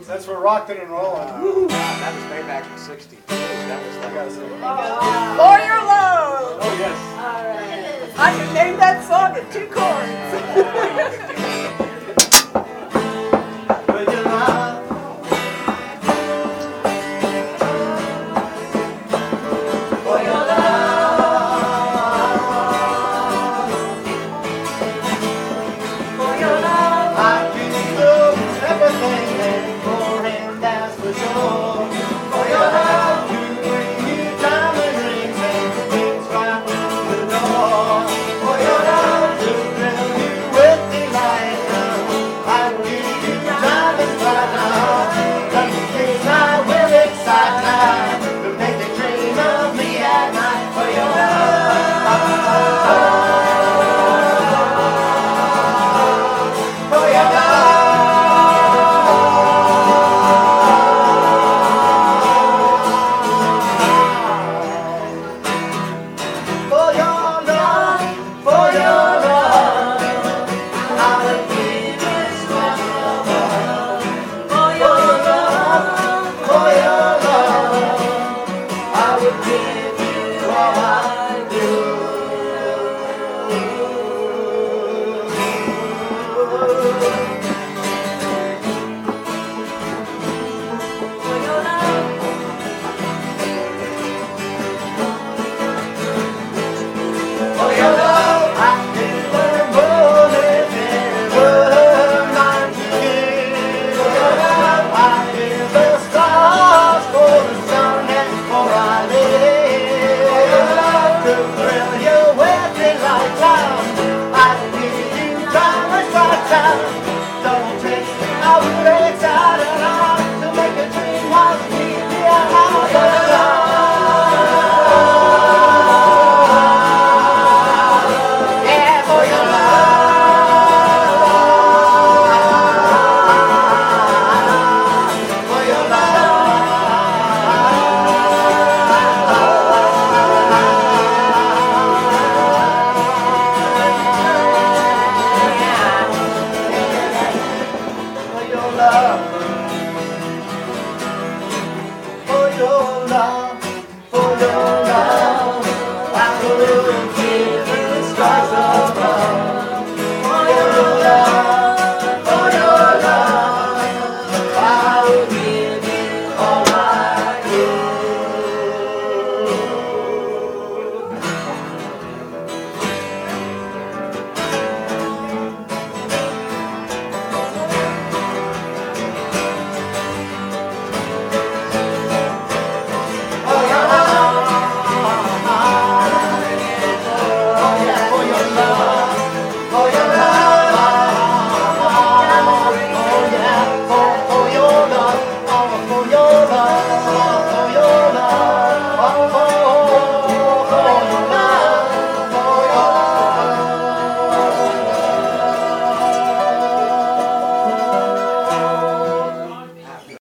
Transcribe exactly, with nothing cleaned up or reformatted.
That's for rocking and rolling. Uh, that was way back in sixty-two. That was like, For Your Love. Oh, yes. All right. I can name that song in two chords. For your love. For your love. For your love. I give you everything and more, and that's for sure. For your love, you bring you diamond rings and things right through the door. For your love, to thrill you with delight now. I give you diamonds right now. Nothing things I will excite now. To make you dream of me at night. For your love. For your love. For your love, for your love, I will give this much love. For your love, for your love, I will give you all I do. For your love. For your love, I never more than ever mind to give. For your love, I give the stars for the sun and for I live. For your love, to thrill you with delight now. I give you diamonds right now. Don't chase me, I will excite and I to make a dream of me. Yeah, for your love. Yeah, for your love. For your love. For your love.